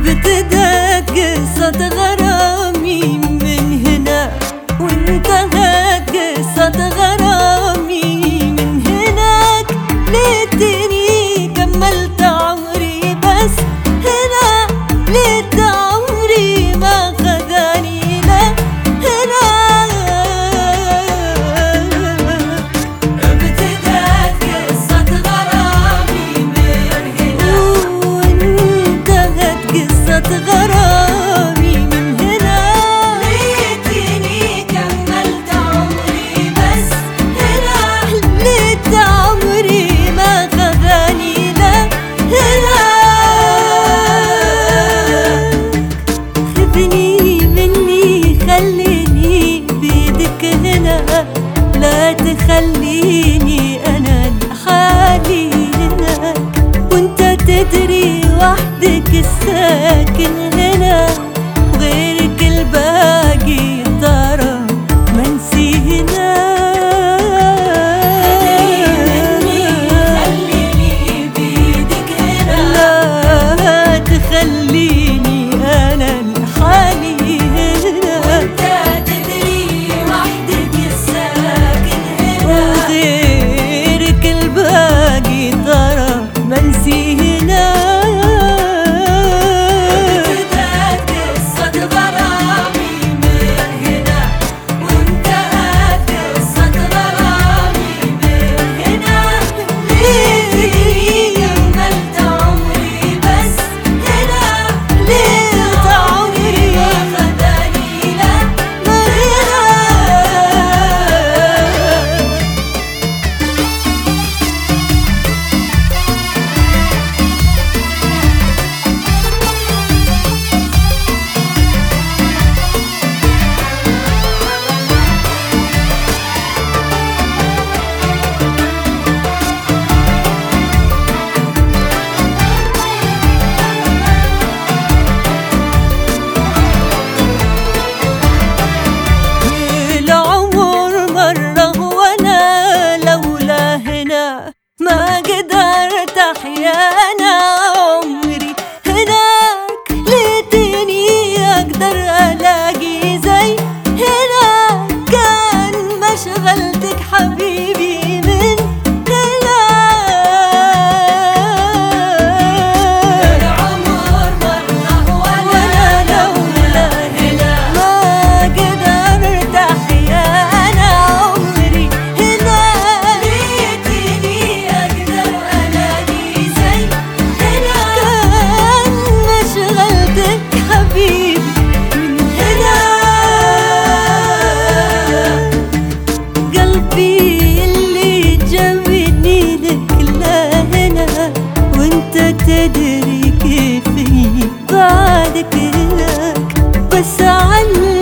ابتدت قصة غرامي من هنا، وانتهت قصة غرامي من هناك. ليتني كملت عمري بس هنا، ليت عمري ما خذاني لهنا. ابتدت قصة غرامي من هنا، وانتهت قصة غرامي من هنا. ليتني كملت عمري بس هنا، ليت عمري ما خذاني لهنا. خذني مني خليني بيدك هنا، لا تخليني أنا لحالي هناك. وانت تدري وحدك الساكن هنا، وغيرك الباقي ترى منسي هنا. خليني بيدك هنا، لا تخليني أنا لحالي هنا. وانت تدري وحدك الساكن هنا، وغيرك الباقي ترى منسي هنا. ابتدت قصة غرامي من هنا، وانتهت قصة غرامي من هنا. ليتني كملت عمري بس هنا، ليت عمري ما خذاني لهنا. العمر مرة وانا لولا هنا ما قدرت احيا انا عمري هناك. ليتني اقدر الاقي زي هنا، كان ما شغلتك حبيبي من هنا. العمر مرة وانا لولا هنا ما قدرت احيا انا عمري هنا. ليتني اقدر الاقي زي هنا، كان ما شغلتك حبيبي من هنا. قلبي اللي جابني لك لا هنا، وانت تدري كيفي بعدك هناك. بس على